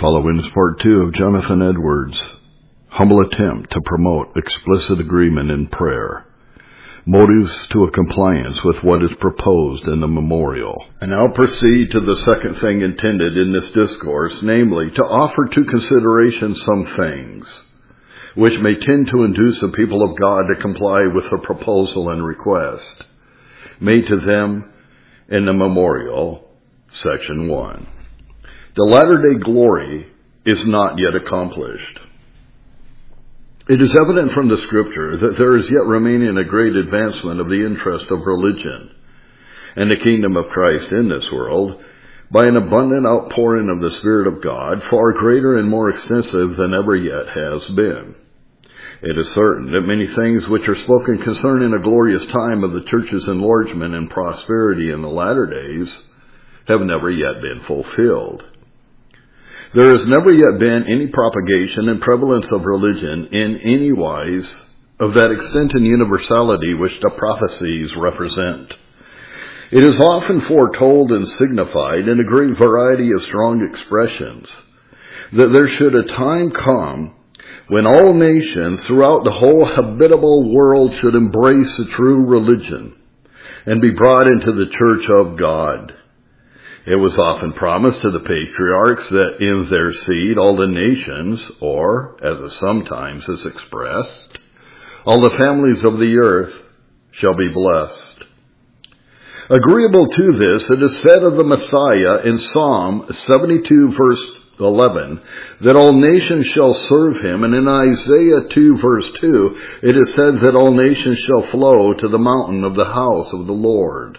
following is part 2 of Jonathan Edwards' humble attempt to promote explicit agreement in prayer, motives to a compliance with what is proposed in the memorial. And now proceed to the second thing intended in this discourse, namely, to offer to consideration some things which may tend to induce the people of God to comply with the proposal and request made to them in the memorial, section 1. The latter-day glory is not yet accomplished. It is evident from the Scripture that there is yet remaining a great advancement of the interest of religion and the kingdom of Christ in this world by an abundant outpouring of the Spirit of God, far greater and more extensive than ever yet has been. It is certain that many things which are spoken concerning a glorious time of the church's enlargement and prosperity in the latter days have never yet been fulfilled. There has never yet been any propagation and prevalence of religion in any wise of that extent and universality which the prophecies represent. It is often foretold and signified in a great variety of strong expressions that there should a time come when all nations throughout the whole habitable world should embrace the true religion and be brought into the church of God. It was often promised to the patriarchs that in their seed all the nations, or, as it sometimes is expressed, all the families of the earth shall be blessed. Agreeable to this, it is said of the Messiah in Psalm 72 verse 11, that all nations shall serve him, and in Isaiah 2 verse 2, it is said that all nations shall flow to the mountain of the house of the Lord.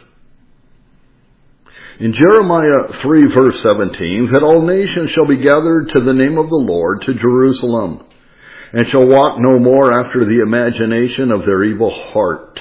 In Jeremiah 3 verse 17, that all nations shall be gathered to the name of the Lord to Jerusalem, and shall walk no more after the imagination of their evil heart.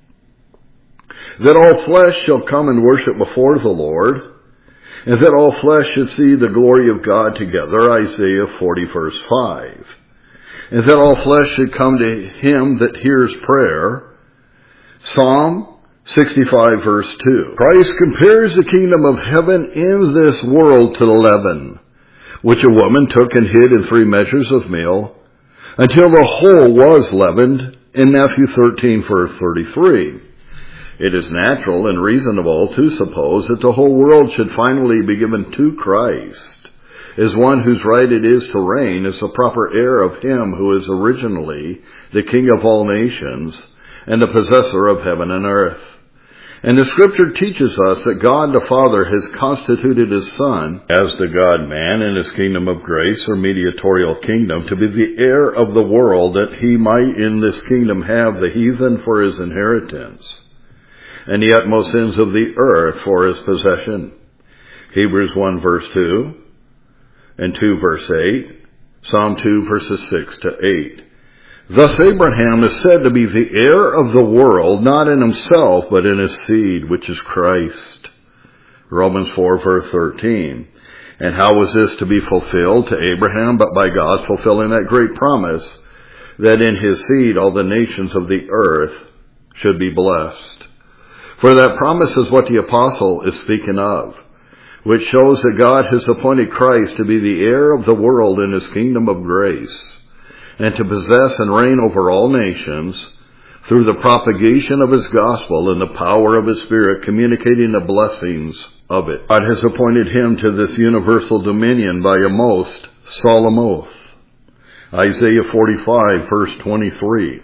That all flesh shall come and worship before the Lord, and that all flesh should see the glory of God together, Isaiah 40 verse 5. And that all flesh should come to him that hears prayer, Psalm 65 verse 2. Christ compares the kingdom of heaven in this world to leaven, which a woman took and hid in 3 measures of meal, until the whole was leavened, in Matthew 13 verse 33. It is natural and reasonable to suppose that the whole world should finally be given to Christ, as one whose right it is to reign as the proper heir of him who is originally the King of all nations and the possessor of heaven and earth. And the Scripture teaches us that God the Father has constituted his Son, as the God-man in his kingdom of grace or mediatorial kingdom, to be the heir of the world, that he might in this kingdom have the heathen for his inheritance, and the utmost ends of the earth for his possession. Hebrews 1 verse 2 and 2 verse 8, Psalm 2 verses 6 to 8. Thus Abraham is said to be the heir of the world, not in himself, but in his seed, which is Christ. Romans 4 verse 13. And how was this to be fulfilled to Abraham, but by God fulfilling that great promise that in his seed all the nations of the earth should be blessed? For that promise is what the apostle is speaking of, which shows that God has appointed Christ to be the heir of the world in his kingdom of grace, and to possess and reign over all nations through the propagation of his gospel and the power of his Spirit, communicating the blessings of it. God has appointed him to this universal dominion by a most solemn oath. Isaiah 45 verse 23.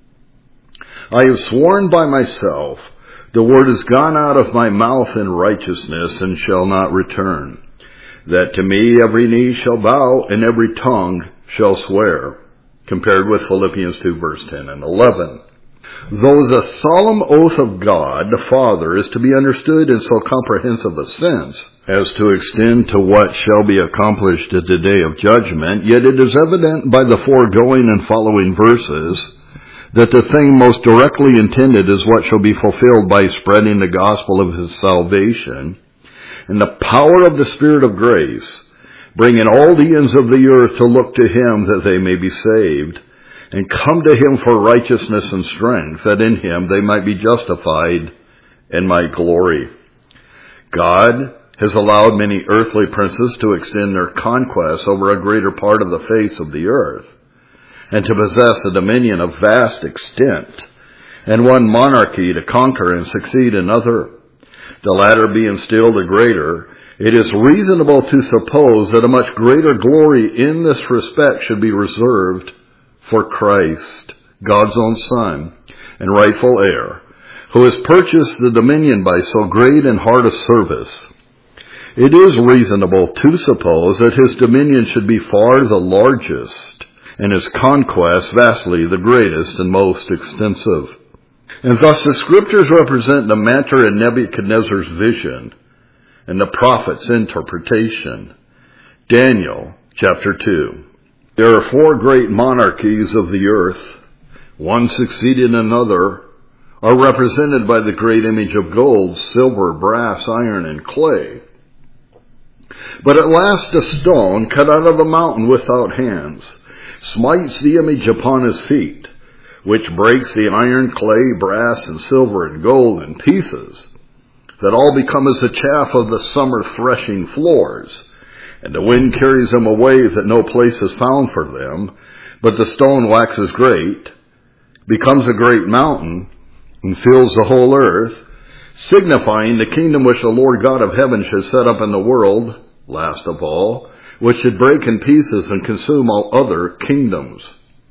I have sworn by myself, the word is gone out of my mouth in righteousness and shall not return, that to me every knee shall bow and every tongue shall swear, compared with Philippians 2 verse 10 and 11. Though the solemn oath of God the Father is to be understood in so comprehensive a sense as to extend to what shall be accomplished at the day of judgment, yet it is evident by the foregoing and following verses that the thing most directly intended is what shall be fulfilled by spreading the gospel of his salvation and the power of the Spirit of grace, bringing all the ends of the earth to look to him that they may be saved, and come to him for righteousness and strength, that in him they might be justified and might glory. God has allowed many earthly princes to extend their conquests over a greater part of the face of the earth, and to possess a dominion of vast extent, and one monarchy to conquer and succeed another, the latter being still the greater, it is reasonable to suppose that a much greater glory in this respect should be reserved for Christ, God's own Son and rightful heir, who has purchased the dominion by so great and hard a service. It is reasonable to suppose that his dominion should be far the largest, and his conquest vastly the greatest and most extensive. And thus the Scriptures represent the matter in Nebuchadnezzar's vision and the prophet's interpretation. Daniel chapter 2. There are 4 great monarchies of the earth, one succeeding another, are represented by the great image of gold, silver, brass, iron, and clay. But at last a stone cut out of a mountain without hands smites the image upon his feet, which breaks the iron, clay, brass, and silver, and gold in pieces, that all become as the chaff of the summer threshing floors, and the wind carries them away, that no place is found for them. But the stone waxes great, becomes a great mountain, and fills the whole earth, signifying the kingdom which the Lord God of heaven should set up in the world, last of all, which should break in pieces and consume all other kingdoms.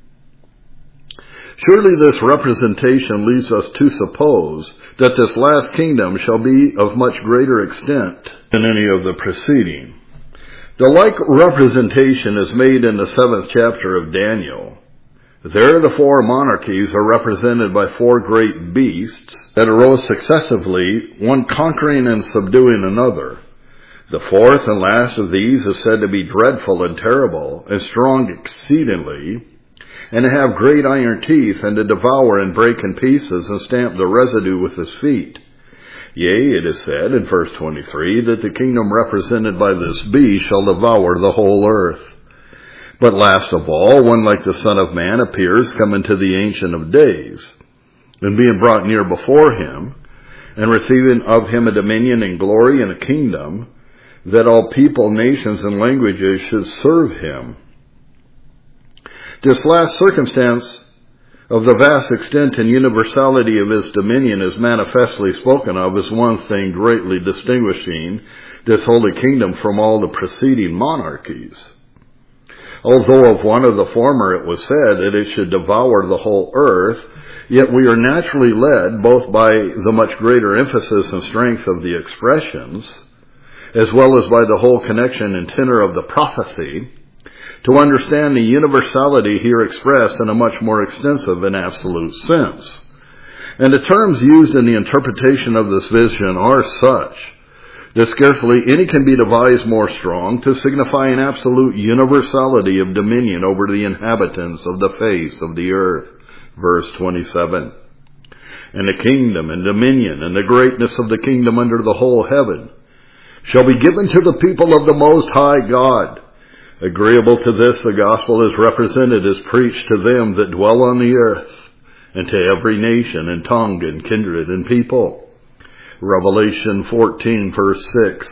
Surely this representation leads us to suppose that this last kingdom shall be of much greater extent than any of the preceding. The like representation is made in the 7th chapter of Daniel. There the 4 monarchies are represented by 4 great beasts that arose successively, one conquering and subduing another. The 4th and last of these is said to be dreadful and terrible, and strong exceedingly, and to have great iron teeth, and to devour and break in pieces, and stamp the residue with his feet. Yea, it is said in verse 23 that the kingdom represented by this beast shall devour the whole earth. But last of all, one like the Son of Man appears, coming to the Ancient of Days, and being brought near before him, and receiving of him a dominion and glory and a kingdom, that all people, nations, and languages should serve him. This last circumstance of the vast extent and universality of his dominion is manifestly spoken of as one thing greatly distinguishing this holy kingdom from all the preceding monarchies. Although of one of the former it was said that it should devour the whole earth, yet we are naturally led, both by the much greater emphasis and strength of the expressions, as well as by the whole connection and tenor of the prophecy, to understand the universality here expressed in a much more extensive and absolute sense. And the terms used in the interpretation of this vision are such that scarcely any can be devised more strong to signify an absolute universality of dominion over the inhabitants of the face of the earth. Verse 27. And the kingdom and dominion and the greatness of the kingdom under the whole heaven shall be given to the people of the Most High God. Agreeable to this, the gospel is represented as preached to them that dwell on the earth, and to every nation and tongue and kindred and people. Revelation 14, verse 6.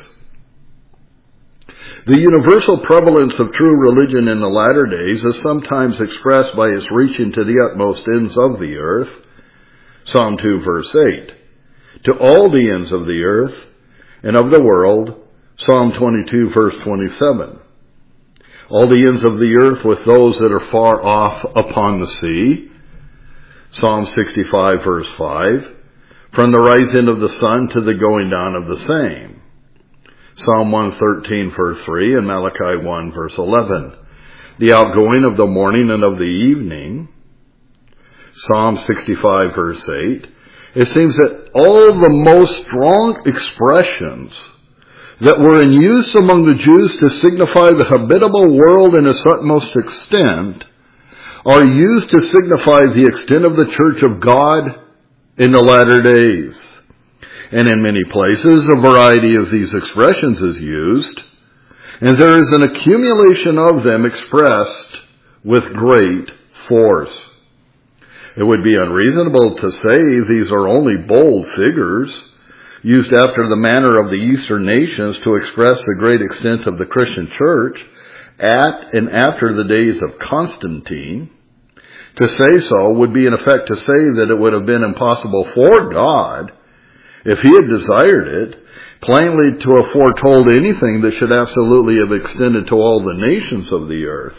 The universal prevalence of true religion in the latter days is sometimes expressed by its reaching to the utmost ends of the earth. Psalm 2, verse 8. To all the ends of the earth and of the world. Psalm 22, verse 27. All the ends of the earth with those that are far off upon the sea. Psalm 65, verse 5. From the rising of the sun to the going down of the same. Psalm 113, verse 3, and Malachi 1, verse 11. The outgoing of the morning and of the evening. Psalm 65, verse 8. It seems that all the most strong expressions that were in use among the Jews to signify the habitable world in its utmost extent are used to signify the extent of the church of God in the latter days. And in many places, a variety of these expressions is used, and there is an accumulation of them expressed with great force. It would be unreasonable to say these are only bold figures, used after the manner of the Eastern nations to express the great extent of the Christian church at and after the days of Constantine. To say so would be in effect to say that it would have been impossible for God, if he had desired it, plainly to have foretold anything that should absolutely have extended to all the nations of the earth.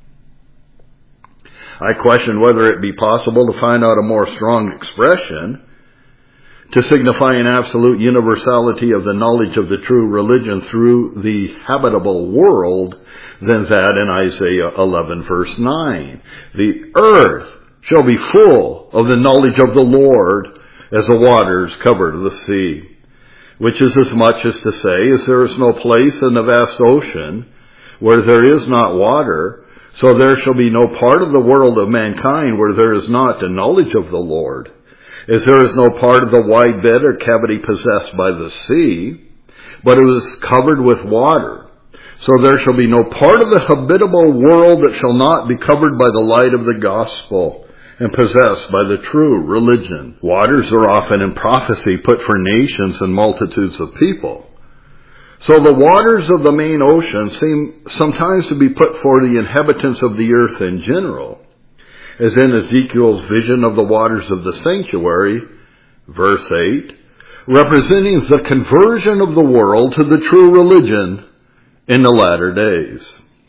I question whether it be possible to find out a more strong expression to signify an absolute universality of the knowledge of the true religion through the habitable world than that in Isaiah 11 verse 9. The earth shall be full of the knowledge of the Lord as the waters cover the sea. Which is as much as to say, as there is no place in the vast ocean where there is not water, so there shall be no part of the world of mankind where there is not the knowledge of the Lord. As there is no part of the wide bed or cavity possessed by the sea, but it is covered with water. So there shall be no part of the habitable world that shall not be covered by the light of the gospel and possessed by the true religion. Waters are often in prophecy put for nations and multitudes of people. So the waters of the main ocean seem sometimes to be put for the inhabitants of the earth in general, as in Ezekiel's vision of the waters of the sanctuary, verse 8, representing the conversion of the world to the true religion in the latter days.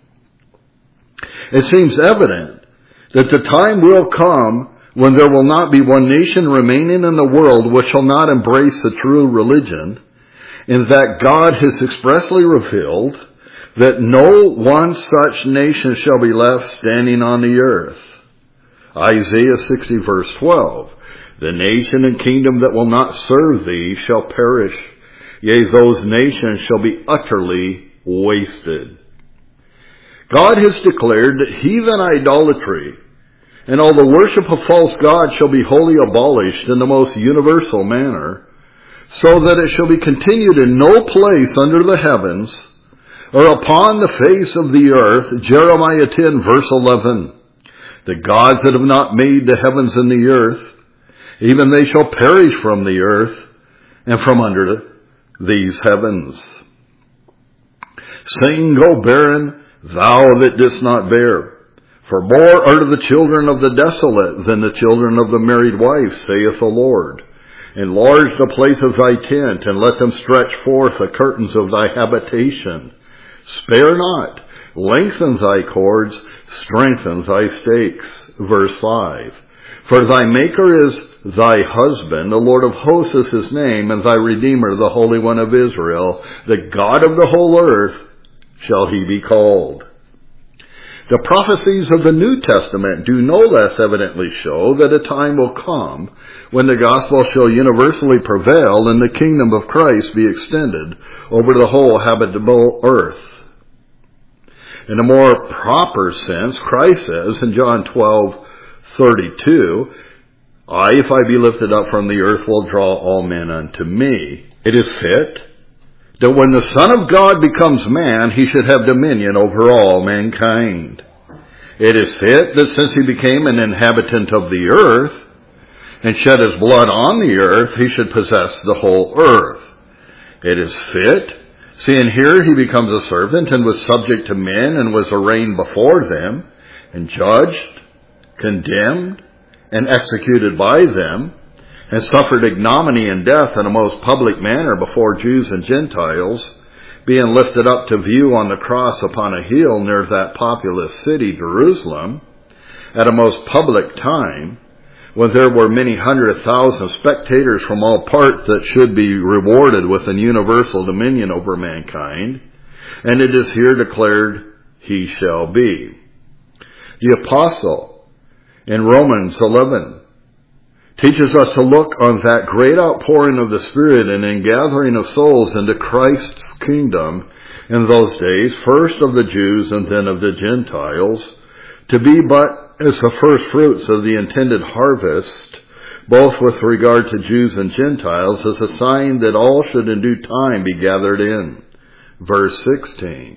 It seems evident that the time will come when there will not be one nation remaining in the world which shall not embrace the true religion, and that God has expressly revealed that no one such nation shall be left standing on the earth. Isaiah 60 verse 12, the nation and kingdom that will not serve thee shall perish, yea, those nations shall be utterly wasted. God has declared that heathen idolatry and all the worship of false gods shall be wholly abolished in the most universal manner, so that it shall be continued in no place under the heavens or upon the face of the earth. Jeremiah 10 verse 11. The gods that have not made the heavens and the earth, even they shall perish from the earth and from under these heavens. Sing, O barren, thou that didst not bear. For more are the children of the desolate than the children of the married wife, saith the Lord. Enlarge the place of thy tent, and let them stretch forth the curtains of thy habitation. Spare not, lengthen thy cords, strengthen thy stakes. Verse 5. For thy Maker is thy husband, the Lord of hosts is his name, and thy Redeemer, the Holy One of Israel, the God of the whole earth, shall he be called. The prophecies of the New Testament do no less evidently show that a time will come when the gospel shall universally prevail and the kingdom of Christ be extended over the whole habitable earth. In a more proper sense, Christ says in John 12:32, I, if I be lifted up from the earth, will draw all men unto me. It is fit that when the Son of God becomes man, he should have dominion over all mankind. It is fit that since he became an inhabitant of the earth and shed his blood on the earth, he should possess the whole earth. It is fit, seeing here he becomes a servant and was subject to men and was arraigned before them and judged, condemned, and executed by them, and suffered ignominy and death in a most public manner before Jews and Gentiles, being lifted up to view on the cross upon a hill near that populous city, Jerusalem, at a most public time, when there were many 100,000 spectators from all parts that should be rewarded with an universal dominion over mankind, and it is here declared, he shall be. The apostle in Romans 11 teaches us to look on that great outpouring of the Spirit and ingathering of souls into Christ's kingdom in those days, first of the Jews and then of the Gentiles, to be but as the first fruits of the intended harvest, both with regard to Jews and Gentiles, as a sign that all should in due time be gathered in. Verse 16.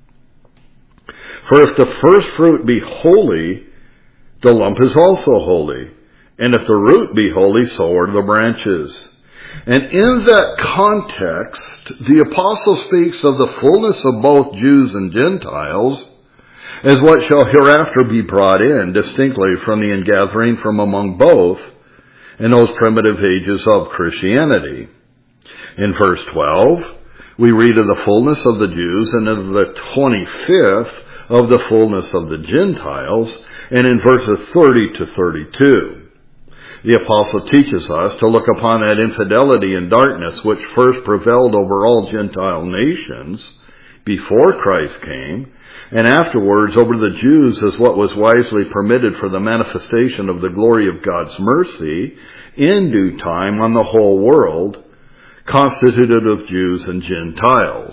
For if the first fruit be holy, the lump is also holy. And if the root be holy, so are the branches. And in that context, the apostle speaks of the fullness of both Jews and Gentiles as what shall hereafter be brought in distinctly from the ingathering from among both in those primitive ages of Christianity. In verse 12, we read of the fullness of the Jews, and of the 25th of the fullness of the Gentiles, and in verses 30 to 32. The apostle teaches us to look upon that infidelity and darkness which first prevailed over all Gentile nations before Christ came, and afterwards over the Jews as what was wisely permitted for the manifestation of the glory of God's mercy in due time on the whole world, constituted of Jews and Gentiles.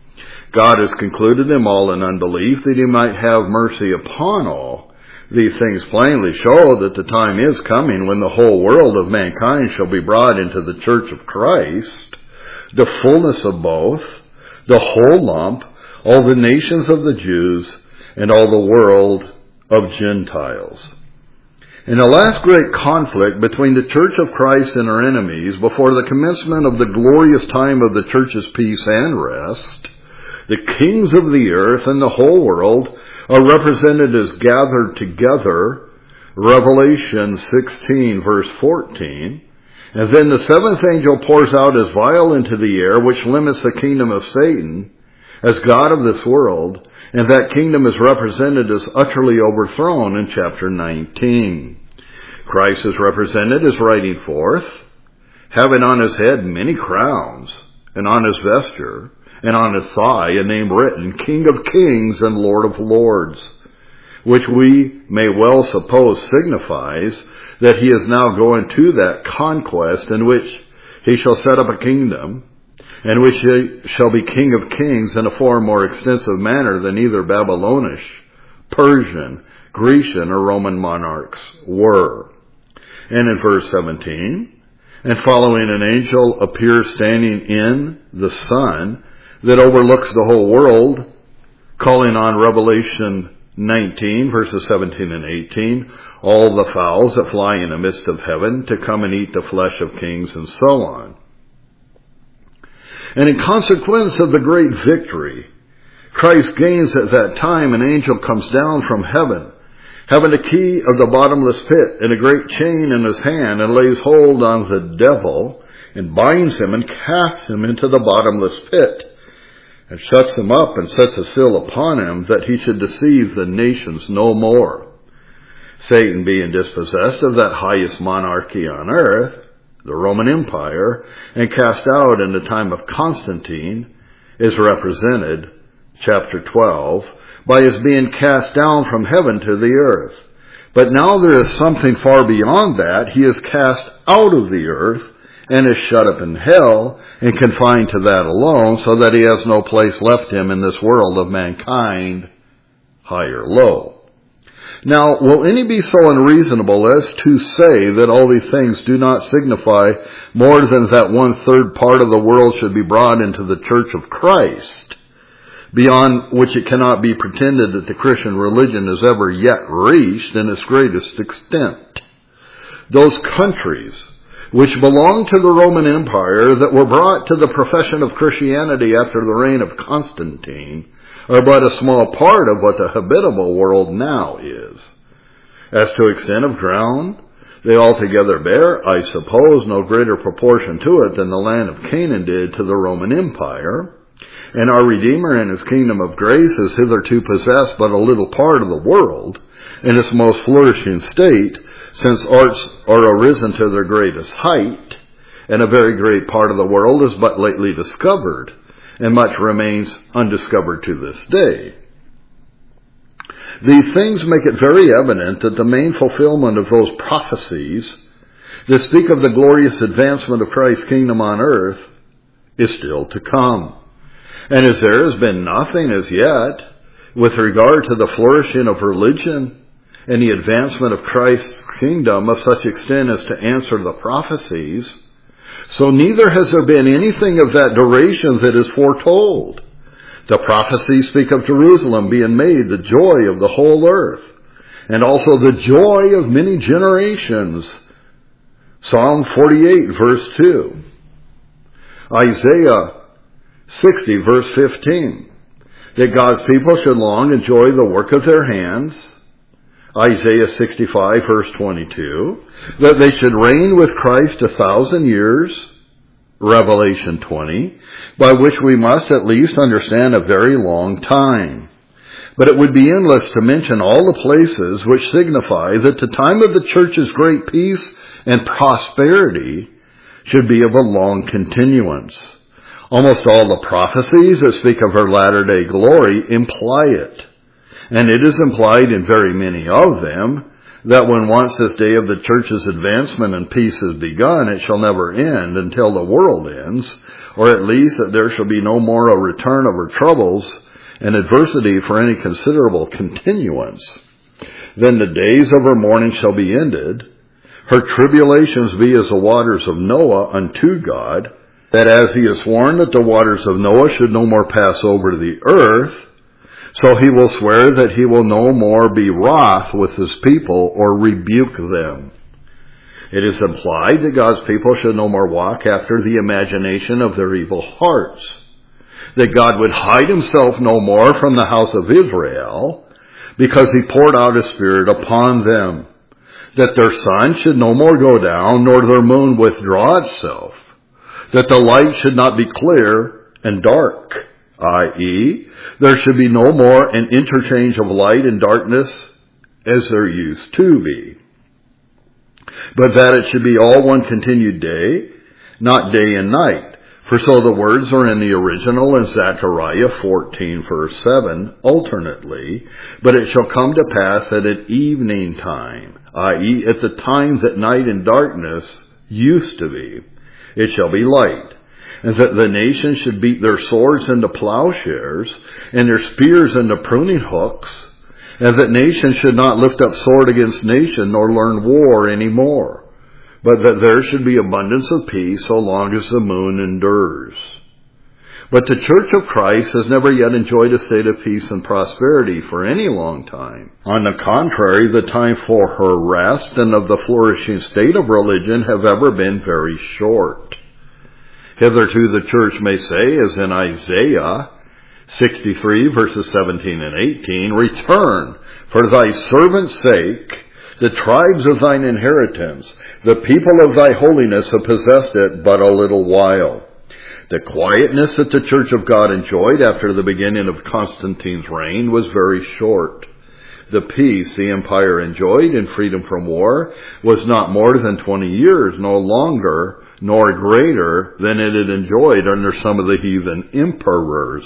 God has concluded them all in unbelief that he might have mercy upon all. These things plainly show that the time is coming when the whole world of mankind shall be brought into the church of Christ, the fullness of both, the whole lump, all the nations of the Jews, and all the world of Gentiles. In the last great conflict between the church of Christ and her enemies, before the commencement of the glorious time of the church's peace and rest, the kings of the earth and the whole world are represented as gathered together, Revelation 16 verse 14, and then the seventh angel pours out his vial into the air, which limits the kingdom of Satan as God of this world, and that kingdom is represented as utterly overthrown in chapter 19. Christ is represented as riding forth, having on his head many crowns, and on his vesture, and on his thigh a name written, King of Kings and Lord of Lords, which we may well suppose signifies that he is now going to that conquest in which he shall set up a kingdom, and which he shall be King of Kings in a far more extensive manner than either Babylonish, Persian, Grecian, or Roman monarchs were. And in verse 17, and following an angel appears standing in the sun that overlooks the whole world, calling on Revelation 19, verses 17 and 18, all the fowls that fly in the midst of heaven to come and eat the flesh of kings, and so on. And in consequence of the great victory Christ gains at that time, an angel comes down from heaven, having a key of the bottomless pit and a great chain in his hand, and lays hold on the devil, and binds him and casts him into the bottomless pit, and shuts him up and sets a seal upon him, that he should deceive the nations no more. Satan, being dispossessed of that highest monarchy on earth, the Roman Empire, and cast out in the time of Constantine, is represented, chapter 12, by his being cast down from heaven to the earth. But now there is something far beyond that. He is cast out of the earth and is shut up in hell and confined to that alone, so that he has no place left him in this world of mankind, high or low. Now, will any be so unreasonable as to say that all these things do not signify more than that 1/3 part of the world should be brought into the church of Christ, beyond which it cannot be pretended that the Christian religion has ever yet reached in its greatest extent? Those countries which belonged to the Roman Empire that were brought to the profession of Christianity after the reign of Constantine are but a small part of what the habitable world now is. As to extent of ground, they altogether bear, I suppose, no greater proportion to it than the land of Canaan did to the Roman Empire, and our Redeemer in his kingdom of grace has hitherto possessed but a little part of the world in its most flourishing state, since arts are arisen to their greatest height, and a very great part of the world is but lately discovered, and much remains undiscovered to this day. These things make it very evident that the main fulfillment of those prophecies that speak of the glorious advancement of Christ's kingdom on earth is still to come. And as there has been nothing as yet with regard to the flourishing of religion and the advancement of Christ's kingdom of such extent as to answer the prophecies, so neither has there been anything of that duration that is foretold. The prophecies speak of Jerusalem being made the joy of the whole earth, and also the joy of many generations. Psalm 48 verse 2. Isaiah 60 verse 15, that God's people should long enjoy the work of their hands. Isaiah 65 verse 22, that they should reign with Christ 1,000 years. Revelation 20, by which we must at least understand a very long time. But it would be endless to mention all the places which signify that the time of the church's great peace and prosperity should be of a long continuance. Almost all the prophecies that speak of her latter-day glory imply it. And it is implied in very many of them that when once this day of the church's advancement and peace is begun, it shall never end until the world ends, or at least that there shall be no more a return of her troubles and adversity for any considerable continuance. Then the days of her mourning shall be ended, her tribulations be as the waters of Noah unto God, that as he has sworn that the waters of Noah should no more pass over the earth, so he will swear that he will no more be wroth with his people or rebuke them. It is implied that God's people should no more walk after the imagination of their evil hearts, that God would hide himself no more from the house of Israel, because he poured out his Spirit upon them, that their sun should no more go down, nor their moon withdraw itself, that the light should not be clear and dark, i.e., there should be no more an interchange of light and darkness as there used to be, but that it should be all one continued day, not day and night. For so the words are in the original in Zechariah 14 verse 7 alternately, but it shall come to pass at an evening time, i.e., at the time that night and darkness used to be, it shall be light. And that the nations should beat their swords into plowshares, and their spears into pruning hooks, and that nation should not lift up sword against nation, nor learn war any more, but that there should be abundance of peace so long as the moon endures. But the Church of Christ has never yet enjoyed a state of peace and prosperity for any long time. On the contrary, the time for her rest and of the flourishing state of religion have ever been very short. Hitherto the church may say, as in Isaiah 63 verses 17 and 18, return for thy servant's sake the tribes of thine inheritance. The people of thy holiness have possessed it but a little while. The quietness that the Church of God enjoyed after the beginning of Constantine's reign was very short. The peace the empire enjoyed in freedom from war was not more than 20 years, no longer nor greater than it had enjoyed under some of the heathen emperors.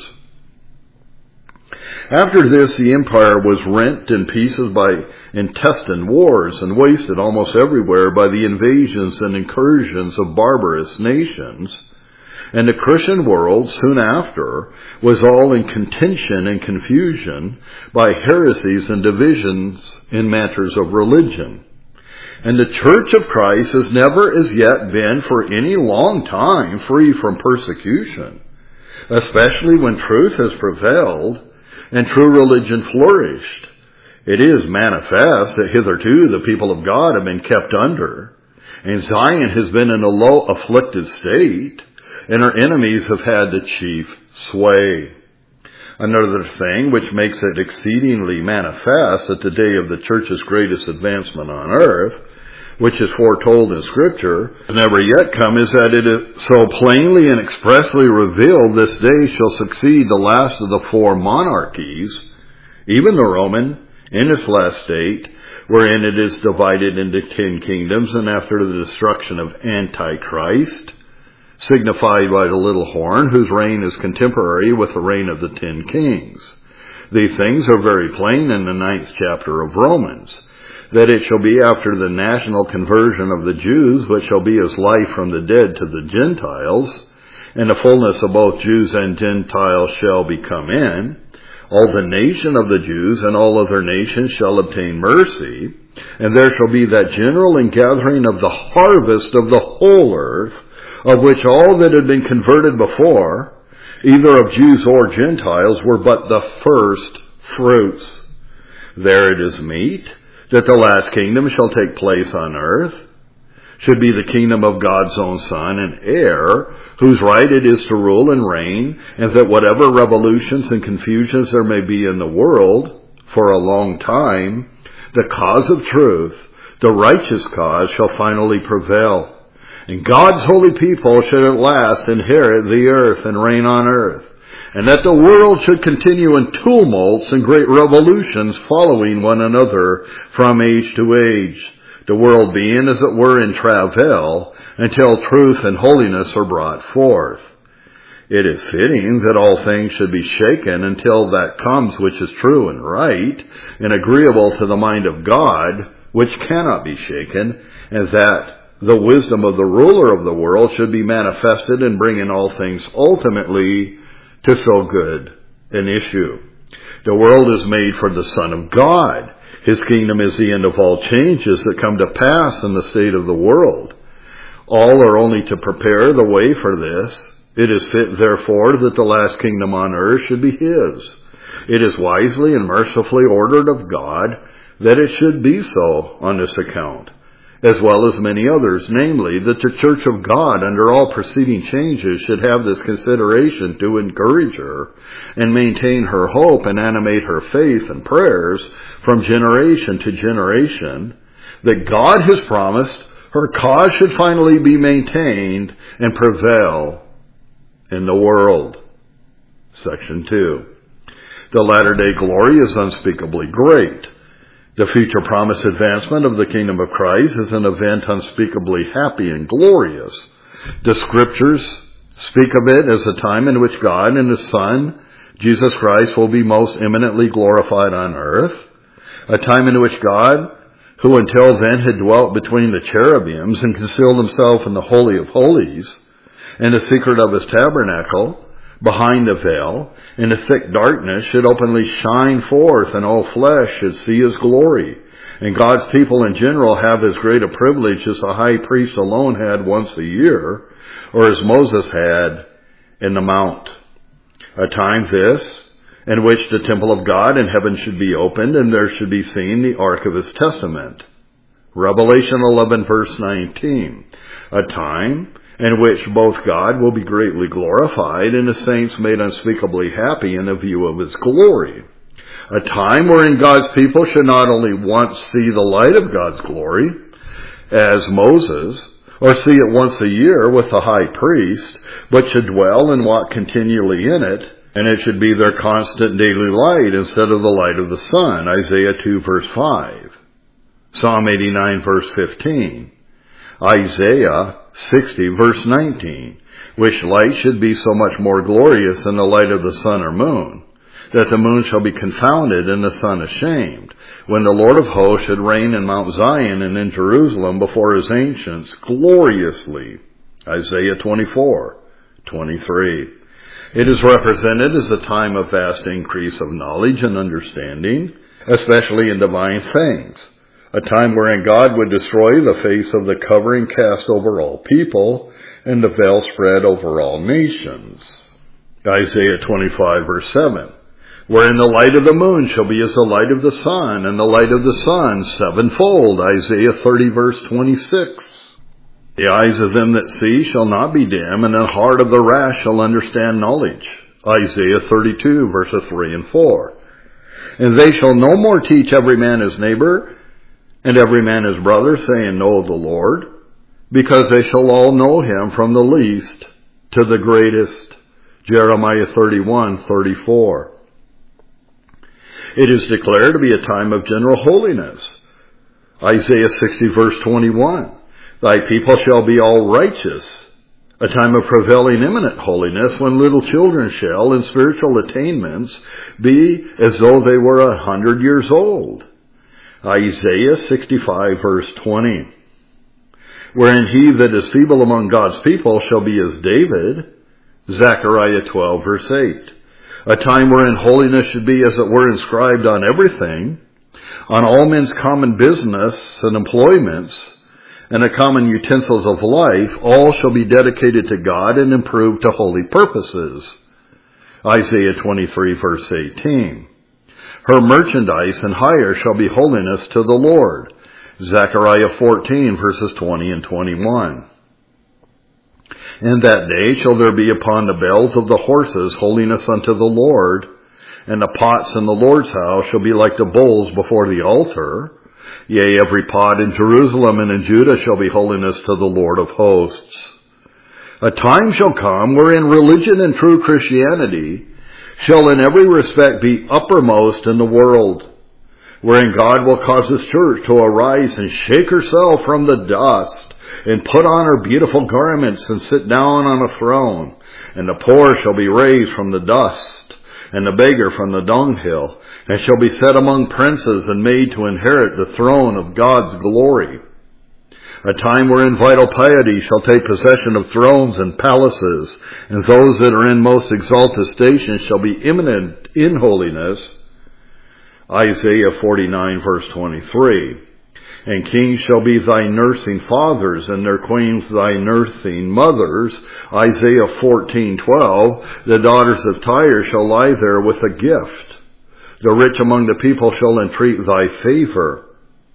After this, the empire was rent in pieces by intestine wars and wasted almost everywhere by the invasions and incursions of barbarous nations. And the Christian world, soon after, was all in contention and confusion by heresies and divisions in matters of religion. And the Church of Christ has never as yet been for any long time free from persecution, especially when truth has prevailed and true religion flourished. It is manifest that hitherto the people of God have been kept under, and Zion has been in a low afflicted state, and her enemies have had the chief sway. Another thing which makes it exceedingly manifest that the day of the church's greatest advancement on earth, which is foretold in Scripture, has never yet come, is that it is so plainly and expressly revealed this day shall succeed the last of the four monarchies, even the Roman, in its last state, wherein it is divided into 10 kingdoms, and after the destruction of Antichrist, signified by the little horn, whose reign is contemporary with the reign of the 10 kings. These things are very plain in the 9th chapter of Romans, that it shall be after the national conversion of the Jews, which shall be as life from the dead to the Gentiles, and the fullness of both Jews and Gentiles shall be come in. All the nation of the Jews and all other nations shall obtain mercy, and there shall be that general ingathering of the harvest of the whole earth, of which all that had been converted before, either of Jews or Gentiles, were but the first fruits. There it is meet that the last kingdom shall take place on earth. should be the kingdom of God's own Son and heir, whose right it is to rule and reign, and that whatever revolutions and confusions there may be in the world, for a long time, the cause of truth, the righteous cause, shall finally prevail. And God's holy people should at last inherit the earth and reign on earth. And that the world should continue in tumults and great revolutions following one another from age to age, the world being as it were in travail until truth and holiness are brought forth. It is fitting that all things should be shaken until that comes which is true and right and agreeable to the mind of God, which cannot be shaken, and that the wisdom of the ruler of the world should be manifested in bringing all things ultimately to so good an issue. The world is made for the Son of God. His kingdom is the end of all changes that come to pass in the state of the world. All are only to prepare the way for this. It is fit, therefore, that the last kingdom on earth should be His. It is wisely and mercifully ordered of God that it should be so on this account, as well as many others, namely, that the Church of God under all preceding changes should have this consideration to encourage her and maintain her hope and animate her faith and prayers from generation to generation, that God has promised her cause should finally be maintained and prevail in the world. Section 2. The latter-day glory is unspeakably great. The future promised advancement of the kingdom of Christ is an event unspeakably happy and glorious. The Scriptures speak of it as a time in which God and His Son, Jesus Christ, will be most eminently glorified on earth, a time in which God, who until then had dwelt between the cherubims and concealed Himself in the Holy of Holies, in the secret of His tabernacle, behind the veil, in the thick darkness, should openly shine forth, and all flesh should see His glory. And God's people in general have as great a privilege as the high priest alone had once a year, or as Moses had in the mount. A time this, in which the temple of God in heaven should be opened, and there should be seen the ark of His testament. Revelation 11 verse 19. A time in which both God will be greatly glorified and the saints made unspeakably happy in the view of His glory. A time wherein God's people should not only once see the light of God's glory, as Moses, or see it once a year with the high priest, but should dwell and walk continually in it, and it should be their constant daily light instead of the light of the sun. Isaiah 2 verse 5. Psalm 89 verse 15. Isaiah 60 verse 19, which light should be so much more glorious than the light of the sun or moon, that the moon shall be confounded and the sun ashamed, when the Lord of hosts should reign in Mount Zion and in Jerusalem before His ancients gloriously. Isaiah 24:23. It is represented as a time of vast increase of knowledge and understanding, especially in divine things. A time wherein God would destroy the face of the covering cast over all people, and the veil spread over all nations. Isaiah 25 verse 7. Wherein the light of the moon shall be as the light of the sun, and the light of the sun sevenfold. Isaiah 30 verse 26. The eyes of them that see shall not be dim, and the heart of the rash shall understand knowledge. Isaiah 32 verses 3 and 4. And they shall no more teach every man his neighbor, and every man his brother, saying, Know the Lord, because they shall all know Him from the least to the greatest. Jeremiah 31:34. It is declared to be a time of general holiness. Isaiah 60 verse 21. Thy people shall be all righteous. A time of prevailing imminent holiness, when little children shall, in spiritual attainments, be as though they were 100 years old. Isaiah 65 verse 20. Wherein he that is feeble among God's people shall be as David. Zechariah 12 verse 8. A time wherein holiness should be as it were inscribed on everything, on all men's common business and employments, and the common utensils of life, all shall be dedicated to God and improved to holy purposes. Isaiah 23 verse 18. Her merchandise and hire shall be holiness to the Lord, Zechariah 14 verses 20 and 21. And that day shall there be upon the bells of the horses holiness unto the Lord, and the pots in the Lord's house shall be like the bowls before the altar. Yea, every pot in Jerusalem and in Judah shall be holiness to the Lord of hosts. A time shall come wherein religion and true Christianity shall in every respect be uppermost in the world, wherein God will cause his church to arise and shake herself from the dust, and put on her beautiful garments, and sit down on a throne. And the poor shall be raised from the dust, and the beggar from the dunghill, and shall be set among princes, and made to inherit the throne of God's glory. A time wherein vital piety shall take possession of thrones and palaces, and those that are in most exalted station shall be eminent in holiness. Isaiah 49 verse 23. And kings shall be thy nursing fathers, and their queens thy nursing mothers. Isaiah 14:12. The daughters of Tyre shall lie there with a gift. The rich among the people shall entreat thy favor.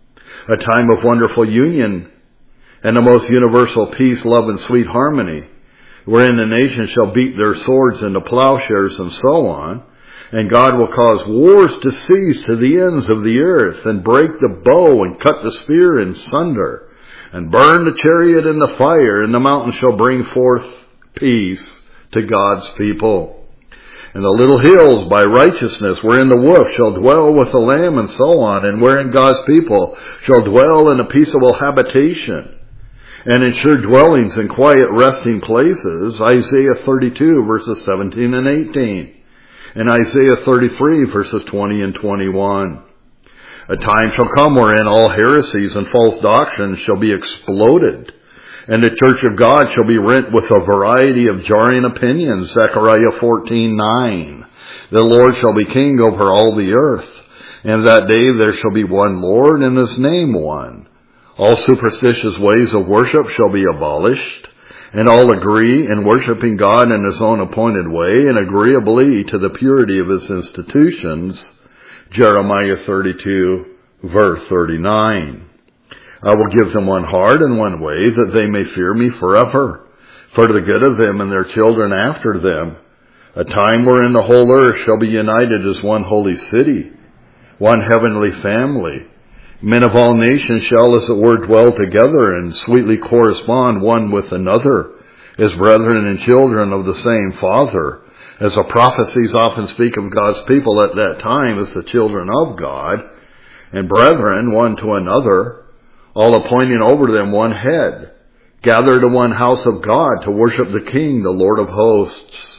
A time of wonderful union, and the most universal peace, love, and sweet harmony, wherein the nations shall beat their swords into plowshares and so on. And God will cause wars to cease to the ends of the earth, and break the bow and cut the spear in sunder, and burn the chariot in the fire, and the mountain shall bring forth peace to God's people. And the little hills by righteousness, wherein the wolf shall dwell with the lamb, and so on, and wherein God's people shall dwell in a peaceable habitation, and in sure dwellings in quiet resting places. Isaiah 32 verses 17 and 18. And Isaiah 33 verses 20 and 21. A time shall come wherein all heresies and false doctrines shall be exploded, and the church of God shall be rent with a variety of jarring opinions. Zechariah 14:9. The Lord shall be king over all the earth, and that day there shall be one Lord, and his name one. All superstitious ways of worship shall be abolished, and all agree in worshiping God in his own appointed way, and agreeably to the purity of his institutions. Jeremiah 32 verse 39. I will give them one heart and one way, that they may fear me forever, for the good of them and their children after them. A time wherein the whole earth shall be united as one holy city, one heavenly family. Men of all nations shall, as it were, dwell together and sweetly correspond one with another, as brethren and children of the same Father, as the prophecies often speak of God's people at that time as the children of God, and brethren one to another, all appointing over them one head, gather to one house of God to worship the King, the Lord of hosts.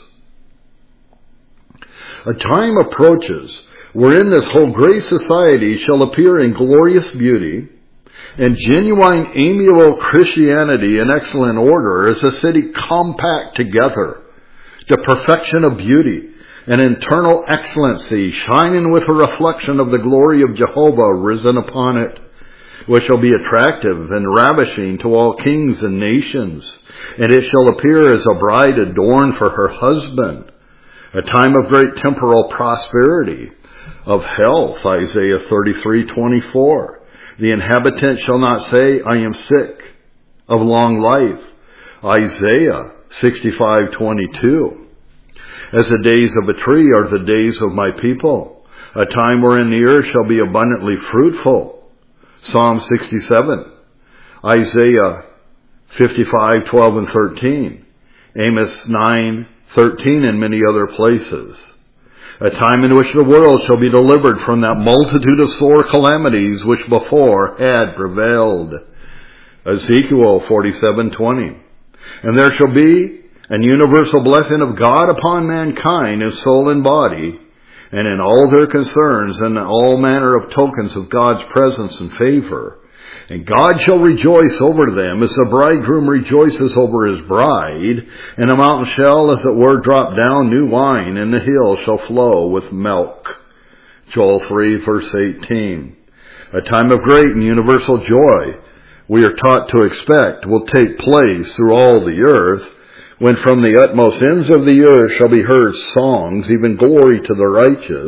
A time approaches wherein this whole great society shall appear in glorious beauty, and genuine amiable Christianity in excellent order, as a city compact together, the perfection of beauty and internal excellency, shining with a reflection of the glory of Jehovah risen upon it, which shall be attractive and ravishing to all kings and nations, and it shall appear as a bride adorned for her husband. A time of great temporal prosperity, of health. Isaiah 33:24. The inhabitant shall not say, I am sick, of long life. Isaiah 65:22. As the days of a tree are the days of my people, a time wherein the earth shall be abundantly fruitful. Psalm 67. Isaiah 55:12 and 13. Amos 9:13 and many other places. A time in which the world shall be delivered from that multitude of sore calamities which before had prevailed. Ezekiel 47:20. And there shall be an universal blessing of God upon mankind in soul and body, and in all their concerns, and all manner of tokens of God's presence and favor. And God shall rejoice over them as the bridegroom rejoices over his bride, and the mountain shall, as it were, drop down new wine, and the hill shall flow with milk. Joel 3 verse 18. A time of great and universal joy, we are taught to expect, will take place through all the earth, when from the utmost ends of the earth shall be heard songs, even glory to the righteous.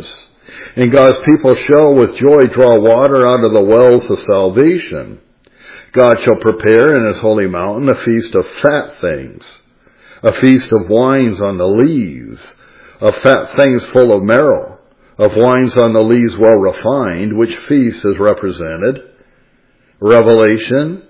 And God's people shall with joy draw water out of the wells of salvation. God shall prepare in his holy mountain a feast of fat things, a feast of wines on the lees, of fat things full of marrow, of wines on the lees well refined, which feast is represented. Revelation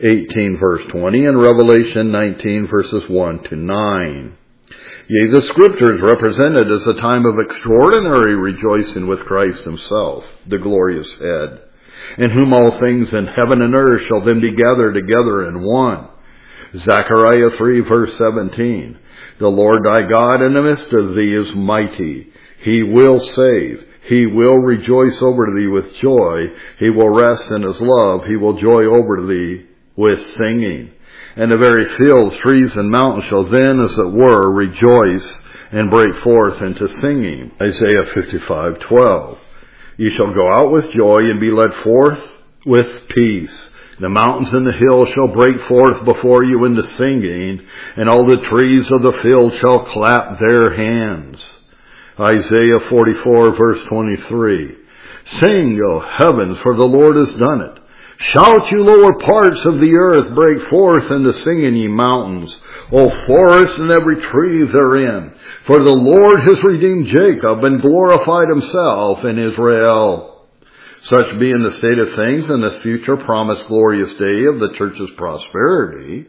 18 verse 20 and Revelation 19 verses 1 to 9. Yea, the Scripture is represented as a time of extraordinary rejoicing with Christ himself, the glorious head, in whom all things in heaven and earth shall then be gathered together in one. Zechariah 3 verse 17. The Lord thy God in the midst of thee is mighty. He will save. He will rejoice over thee with joy. He will rest in his love. He will joy over thee with singing. And the very fields, trees, and mountains shall then, as it were, rejoice and break forth into singing. Isaiah 55:12. You shall go out with joy and be led forth with peace. The mountains and the hills shall break forth before you into singing, and all the trees of the field shall clap their hands. Isaiah 44 verse 23. Sing, O heavens, for the Lord has done it. Shout, you lower parts of the earth, break forth into singing, ye mountains, O forest and every tree therein. For the Lord has redeemed Jacob and glorified himself in Israel. Such being the state of things in this future promised glorious day of the church's prosperity,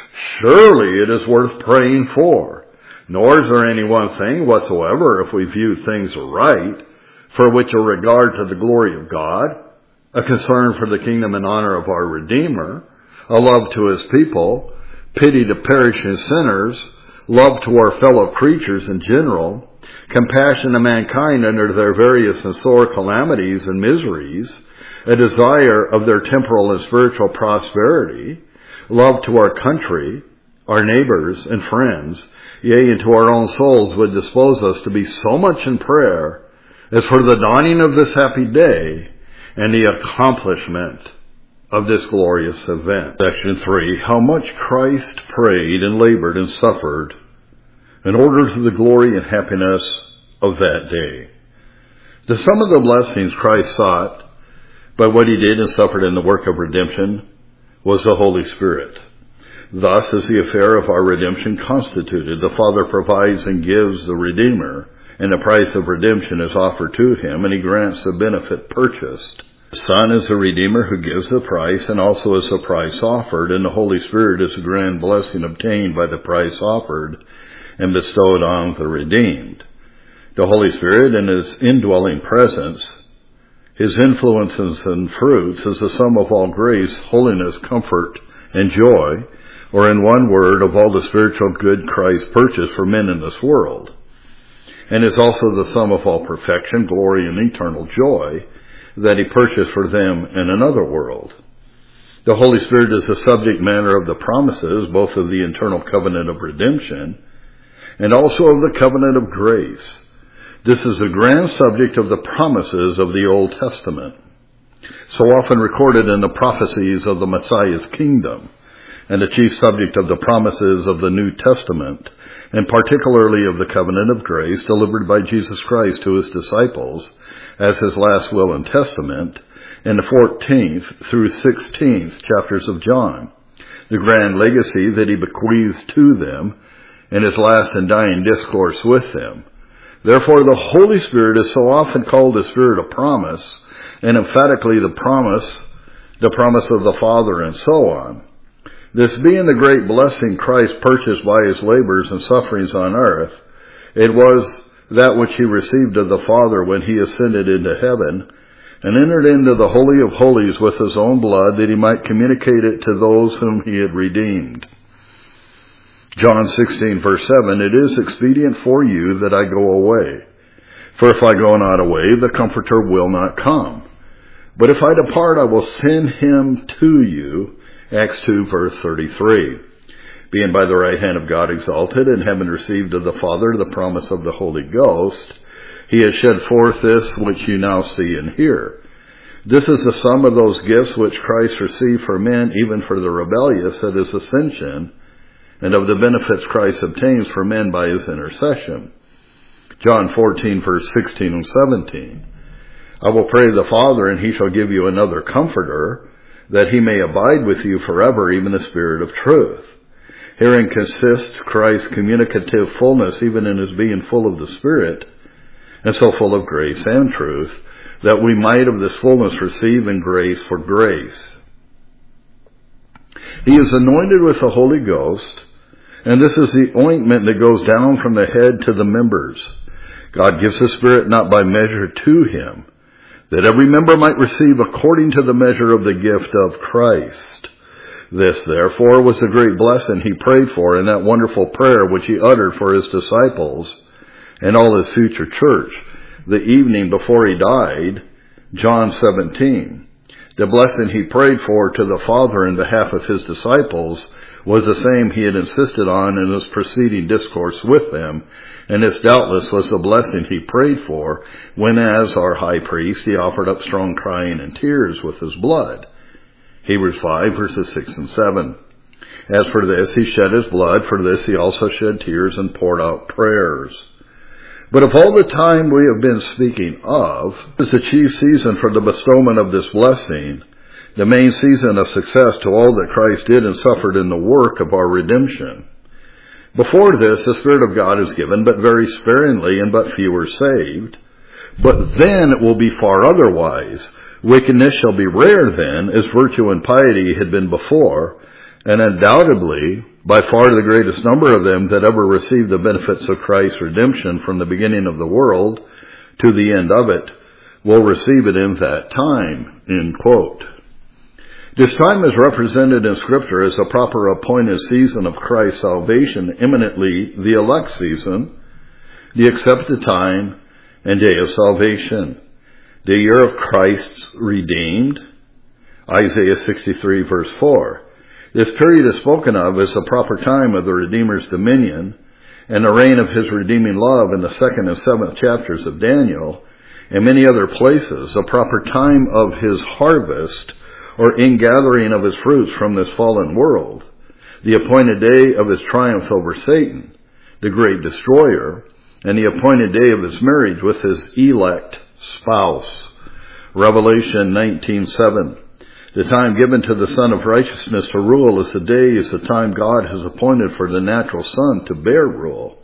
surely it is worth praying for. Nor is there any one thing whatsoever, if we view things aright, for which a regard to the glory of God, a concern for the kingdom and honor of our Redeemer, a love to his people, pity to perishing sinners, love to our fellow creatures in general, compassion to mankind under their various and sore calamities and miseries, a desire of their temporal and spiritual prosperity, love to our country, our neighbors and friends, yea, and to our own souls would dispose us to be so much in prayer as for the dawning of this happy day and the accomplishment of this glorious event. Section 3. How much Christ prayed and labored and suffered in order to the glory and happiness of that day. The sum of the blessings Christ sought by what he did and suffered in the work of redemption was the Holy Spirit. Thus, as the affair of our redemption constituted, the Father provides and gives the Redeemer, and the price of redemption is offered to him, and he grants the benefit purchased. The Son is the Redeemer who gives the price, and also is the price offered, and the Holy Spirit is the grand blessing obtained by the price offered and bestowed on the redeemed. The Holy Spirit in his indwelling presence, his influences and fruits, is the sum of all grace, holiness, comfort, and joy, or in one word, of all the spiritual good Christ purchased for men in this world, and is also the sum of all perfection, glory, and eternal joy that he purchased for them in another world. The Holy Spirit is the subject matter of the promises, both of the eternal covenant of redemption and also of the covenant of grace. This is the grand subject of the promises of the Old Testament, so often recorded in the prophecies of the Messiah's kingdom, and the chief subject of the promises of the New Testament, and particularly of the covenant of grace delivered by Jesus Christ to his disciples as his last will and testament in the 14th through 16th chapters of John, the grand legacy that he bequeathed to them in his last and dying discourse with them. Therefore, the Holy Spirit is so often called the Spirit of promise, and emphatically the promise of the Father, and so on. This being the great blessing Christ purchased by his labors and sufferings on earth, it was that which he received of the Father when he ascended into heaven and entered into the Holy of Holies with his own blood, that he might communicate it to those whom he had redeemed. John 16 verse 7, it is expedient for you that I go away. For if I go not away, the Comforter will not come. But if I depart, I will send him to you. Acts 2 verse 33. Being by the right hand of God exalted, and having received of the Father the promise of the Holy Ghost, he has shed forth this which you now see and hear. This is the sum of those gifts which Christ received for men, even for the rebellious, at his ascension, and of the benefits Christ obtains for men by his intercession. John 14, verse 16 and 17. I will pray the Father, and he shall give you another comforter, that he may abide with you forever, even the Spirit of truth. Herein consists Christ's communicative fullness, even in his being full of the Spirit, and so full of grace and truth, that we might of this fullness receive in grace for grace. He is anointed with the Holy Ghost, and this is the ointment that goes down from the head to the members. God gives the Spirit not by measure to him, that every member might receive according to the measure of the gift of Christ. This, therefore, was the great blessing he prayed for in that wonderful prayer which he uttered for his disciples and all his future church, the evening before he died, John 17. The blessing he prayed for to the Father in behalf of his disciples was the same he had insisted on in his preceding discourse with them, and this doubtless was the blessing he prayed for when, as our high priest, he offered up strong crying and tears with his blood. Hebrews 5, verses 6 and 7. As for this, he shed his blood. For this, he also shed tears and poured out prayers. But of all the time we have been speaking of, is the chief season for the bestowment of this blessing, the main season of success to all that Christ did and suffered in the work of our redemption. Before this, the Spirit of God is given, but very sparingly, and but few are saved. But then it will be far otherwise. Wickedness shall be rare then, as virtue and piety had been before, and undoubtedly, by far the greatest number of them that ever received the benefits of Christ's redemption from the beginning of the world to the end of it, will receive it in that time, end quote. This time is represented in Scripture as a proper appointed season of Christ's salvation, eminently the elect season, the accepted time, and day of salvation, the year of Christ's redeemed, Isaiah 63 verse 4. This period is spoken of as the proper time of the Redeemer's dominion and the reign of his redeeming love in the 2nd and 7th chapters of Daniel and many other places, a proper time of his harvest or ingathering of his fruits from this fallen world, the appointed day of his triumph over Satan, the great destroyer, and the appointed day of his marriage with his elect spouse. Revelation 19:7. The time given to the Son of Righteousness to rule is the time God has appointed for the natural Son to bear rule.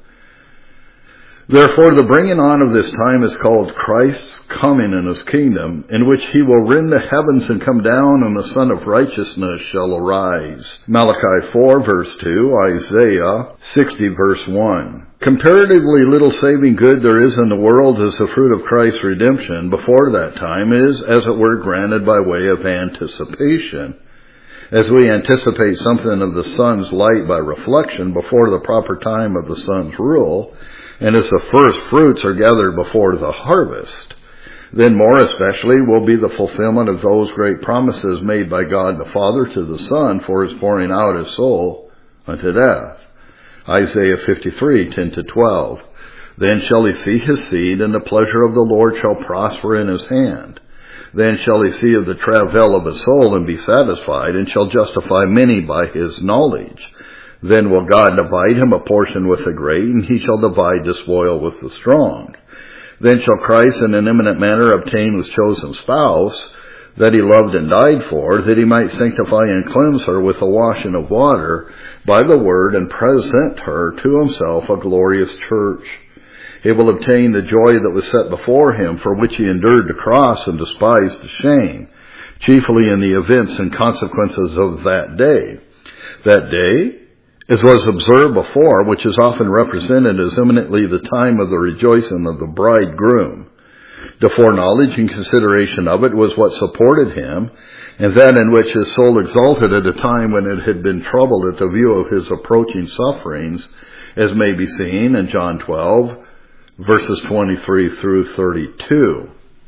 Therefore, the bringing on of this time is called Christ's coming in his kingdom, in which he will rend the heavens and come down, and the Son of Righteousness shall arise. Malachi 4, verse 2, Isaiah 60, verse 1. Comparatively little saving good there is in the world as the fruit of Christ's redemption before that time is, as it were, granted by way of anticipation. As we anticipate something of the sun's light by reflection before the proper time of the sun's rule, and as the first fruits are gathered before the harvest, then more especially will be the fulfillment of those great promises made by God the Father to the Son for his pouring out his soul unto death. Isaiah 53, 10-12. Then shall he see his seed, and the pleasure of the Lord shall prosper in his hand. Then shall he see of the travail of his soul, and be satisfied, and shall justify many by his knowledge. Then will God divide him a portion with the great, and he shall divide the spoil with the strong. Then shall Christ in an eminent manner obtain his chosen spouse, that he loved and died for, that he might sanctify and cleanse her with the washing of water by the word, and present her to himself a glorious church. He will obtain the joy that was set before him, for which he endured the cross and despised the shame, chiefly in the events and consequences of that day. That day, as was observed before, which is often represented as eminently the time of the rejoicing of the bridegroom. The foreknowledge and consideration of it was what supported him, and that in which his soul exulted at a time when it had been troubled at the view of his approaching sufferings, as may be seen in John 12, verses 23 through 32.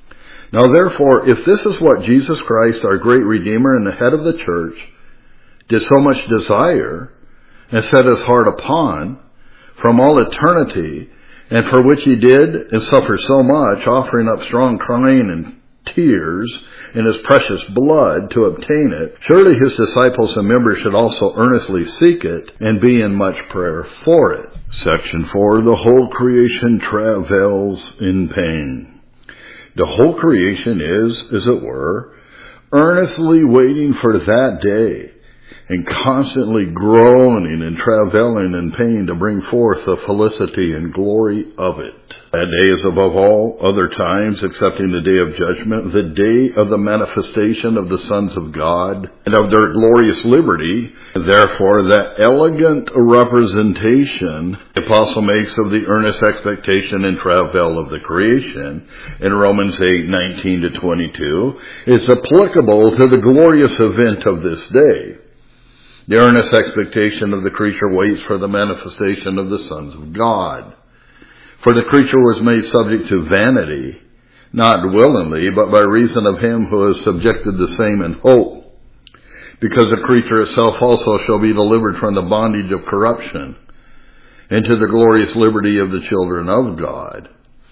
Now therefore, if this is what Jesus Christ, our great Redeemer and the head of the church, did so much desire and set his heart upon from all eternity, and for which he did and suffered so much, offering up strong crying and tears and his precious blood to obtain it, surely his disciples and members should also earnestly seek it and be in much prayer for it. Section 4, the whole creation travails in pain. The whole creation is, as it were, earnestly waiting for that day, and constantly groaning and travailing in pain to bring forth the felicity and glory of it. That day is above all other times, excepting the day of judgment, the day of the manifestation of the sons of God and of their glorious liberty. Therefore, that elegant representation the apostle makes of the earnest expectation and travail of the creation in Romans 8:19-22 is applicable to the glorious event of this day. The earnest expectation of the creature waits for the manifestation of the sons of God. For the creature was made subject to vanity, not willingly, but by reason of him who has subjected the same in hope, because the creature itself also shall be delivered from the bondage of corruption into the glorious liberty of the children of God.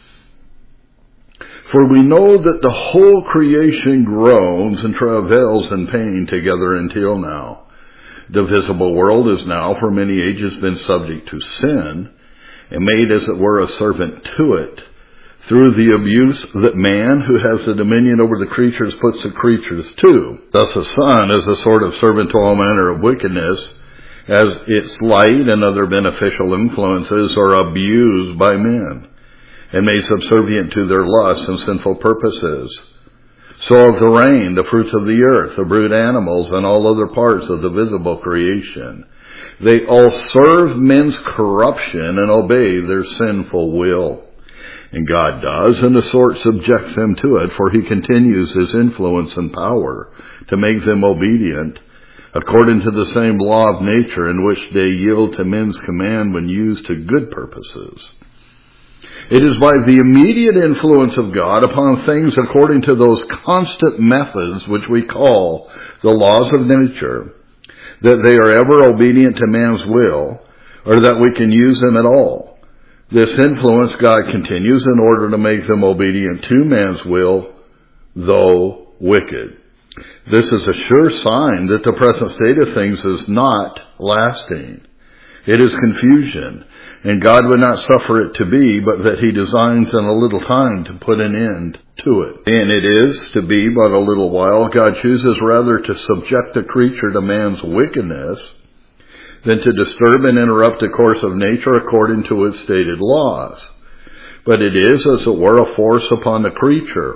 For we know that the whole creation groans and travails in pain together until now. The visible world is now for many ages been subject to sin, and made as it were a servant to it, through the abuse that man who has the dominion over the creatures puts the creatures to. Thus the Son is a sort of servant to all manner of wickedness, as its light and other beneficial influences are abused by men, and made subservient to their lusts and sinful purposes. So of the rain, the fruits of the earth, the brute animals, and all other parts of the visible creation, they all serve men's corruption and obey their sinful will. And God does, in a sort, subject them to it, for he continues his influence and power to make them obedient, according to the same law of nature in which they yield to men's command when used to good purposes. It is by the immediate influence of God upon things according to those constant methods which we call the laws of nature, that they are ever obedient to man's will, or that we can use them at all. This influence God continues in order to make them obedient to man's will, though wicked. This is a sure sign that the present state of things is not lasting. It is confusion, and God would not suffer it to be, but that he designs in a little time to put an end to it. And it is to be but a little while. God chooses rather to subject the creature to man's wickedness than to disturb and interrupt the course of nature according to its stated laws. But it is, as it were, a force upon the creature.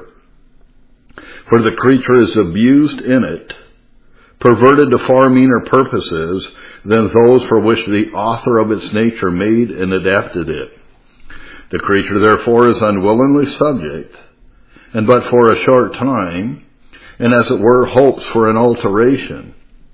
For the creature is abused in it, perverted to far meaner purposes than those for which the author of its nature made and adapted it. The creature therefore is unwillingly subject, and but for a short time, and as it were hopes for an alteration.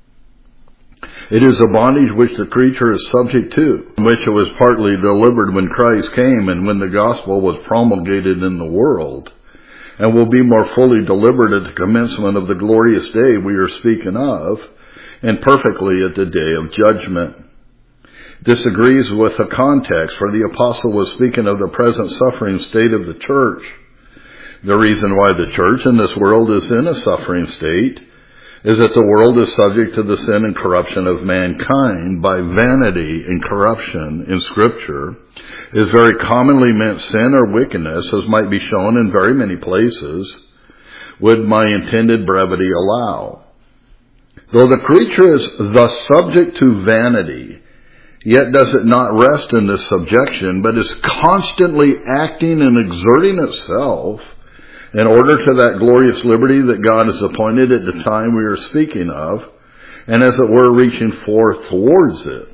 It is a bondage which the creature is subject to, in which it was partly delivered when Christ came and when the gospel was promulgated in the world, and will be more fully delivered at the commencement of the glorious day we are speaking of, and perfectly at the day of judgment. This agrees with the context, for the apostle was speaking of the present suffering state of the church. The reason why the church in this world is in a suffering state is that the world is subject to the sin and corruption of mankind by vanity and corruption in Scripture is very commonly meant sin or wickedness, as might be shown in very many places, would my intended brevity allow. Though the creature is thus subject to vanity, yet does it not rest in this subjection, but is constantly acting and exerting itself in order to that glorious liberty that God has appointed at the time we are speaking of, and as it were reaching forth towards it.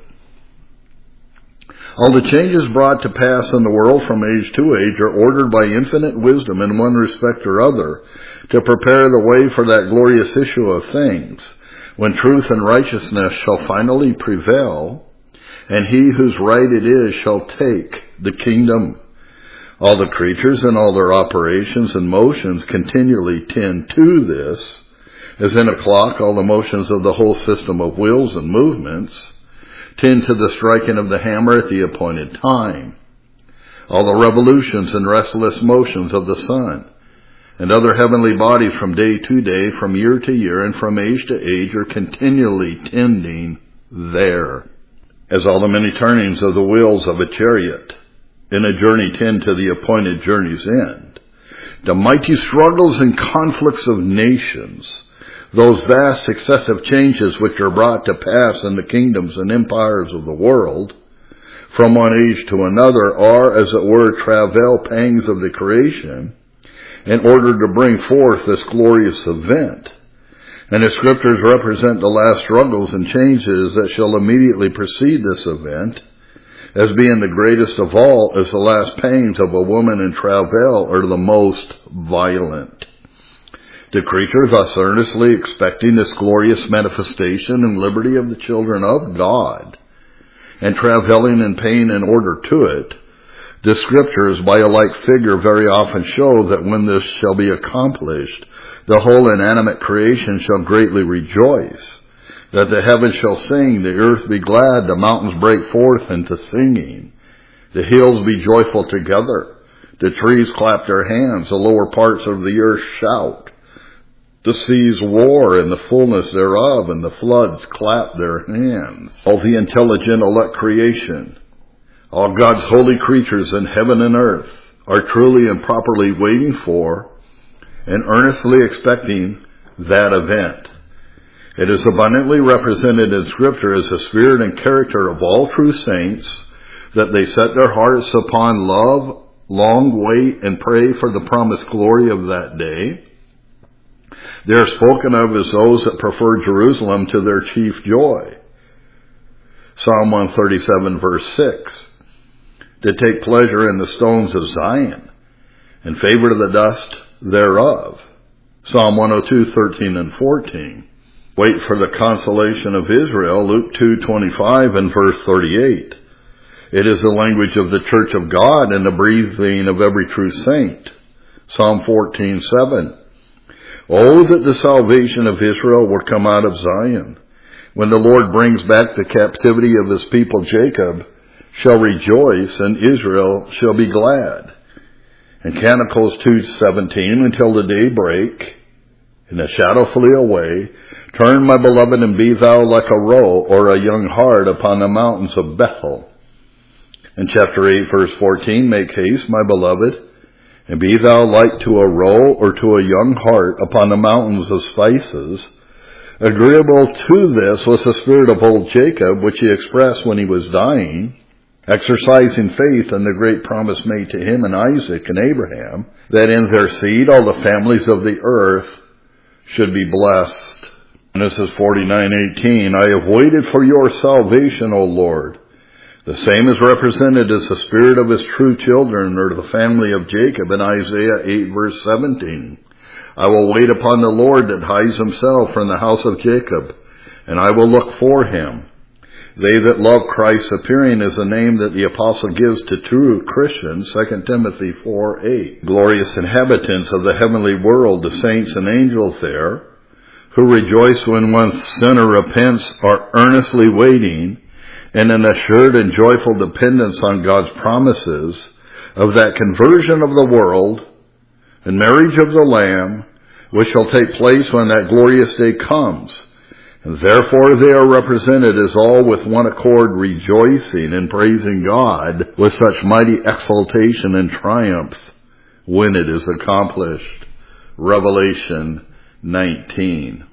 All the changes brought to pass in the world from age to age are ordered by infinite wisdom in one respect or other to prepare the way for that glorious issue of things, when truth and righteousness shall finally prevail, and he whose right it is shall take the kingdom. All the creatures and all their operations and motions continually tend to this, as in a clock all the motions of the whole system of wheels and movements tend to the striking of the hammer at the appointed time. All the revolutions and restless motions of the sun, and other heavenly bodies from day to day, from year to year, and from age to age are continually tending there. As all the many turnings of the wheels of a chariot in a journey tend to the appointed journey's end, the mighty struggles and conflicts of nations, those vast successive changes which are brought to pass in the kingdoms and empires of the world, from one age to another, are, as it were, travail pangs of the creation, in order to bring forth this glorious event. And the scriptures represent the last struggles and changes that shall immediately precede this event, as being the greatest of all, as the last pangs of a woman in travail are the most violent. The creature thus earnestly expecting this glorious manifestation and liberty of the children of God, and travailing in pain in order to it, the scriptures by a like figure very often show that when this shall be accomplished, the whole inanimate creation shall greatly rejoice, that the heavens shall sing, the earth be glad, the mountains break forth into singing, the hills be joyful together, the trees clap their hands, the lower parts of the earth shout, the seas roar in the fullness thereof, and the floods clap their hands. All the intelligent elect creation, all God's holy creatures in heaven and earth, are truly and properly waiting for and earnestly expecting that event. It is abundantly represented in Scripture as the spirit and character of all true saints, that they set their hearts upon love, long wait, and pray for the promised glory of that day. They are spoken of as those that prefer Jerusalem to their chief joy. Psalm 137 verse 6. To take pleasure in the stones of Zion, and favor the dust thereof. Psalm 102, 13 and 14. Wait for the consolation of Israel, Luke 2:25 and verse 38. It is the language of the church of God and the breathing of every true saint. Psalm 14:7. Oh, that the salvation of Israel would come out of Zion. When the Lord brings back the captivity of his people Jacob, shall rejoice, and Israel shall be glad. And Canticles 2:17, until the day break, and the shadow flee away, turn, my beloved, and be thou like a roe or a young hart upon the mountains of Bethel. In chapter 8, verse 14, make haste, my beloved, and be thou like to a roe or to a young hart upon the mountains of spices. Agreeable to this was the spirit of old Jacob, which he expressed when he was dying, exercising faith in the great promise made to him and Isaac and Abraham, that in their seed all the families of the earth should be blessed. Genesis 49:18, I have waited for your salvation, O Lord. The same is represented as the spirit of his true children, or the family of Jacob, in Isaiah 8 verse 17. I will wait upon the Lord that hides himself from the house of Jacob, and I will look for him. They that love Christ's appearing is a name that the apostle gives to true Christians, 2 Timothy 4:8. Glorious inhabitants of the heavenly world, the saints and angels there, who rejoice when one sinner repents, are earnestly waiting in an assured and joyful dependence on God's promises of that conversion of the world and marriage of the Lamb, which shall take place when that glorious day comes. And therefore they are represented as all with one accord rejoicing and praising God with such mighty exultation and triumph when it is accomplished. Revelation 19.